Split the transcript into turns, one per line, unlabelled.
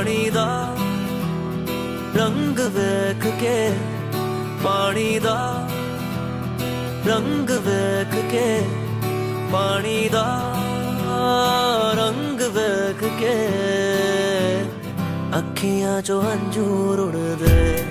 पानी दा रंग वेख के, पानी दा रंग वेख के, पानी दा रंग वेख के, अखियां चो हंजू रुड़दे।